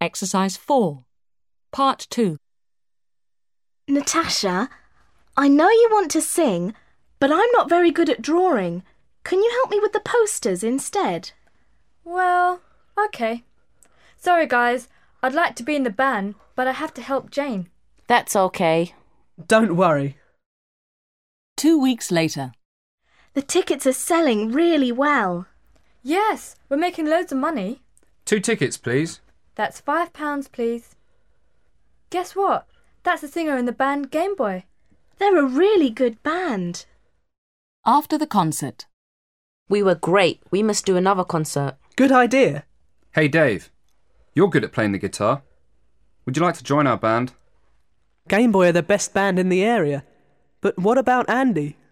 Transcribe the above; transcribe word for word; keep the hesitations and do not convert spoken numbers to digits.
Exercise four. Part two. Natasha, I know you want to sing, but I'm not very good at drawing. Can you help me with the posters instead? Well, okay. Sorry, guys. I'd like to be in the band, but I have to help Jane. That's okay. Don't worry. Two weeks later. The tickets are selling really well. Yes, we're making loads of money. Two tickets, please. That's five pounds, please. Guess what? That's the singer in the band Game Boy. They're a really good band. After the concert. We were great. We must do another concert. Good idea. Hey, Dave. You're good at playing the guitar. Would you like to join our band? Game Boy are the best band in the area. But what about Andy?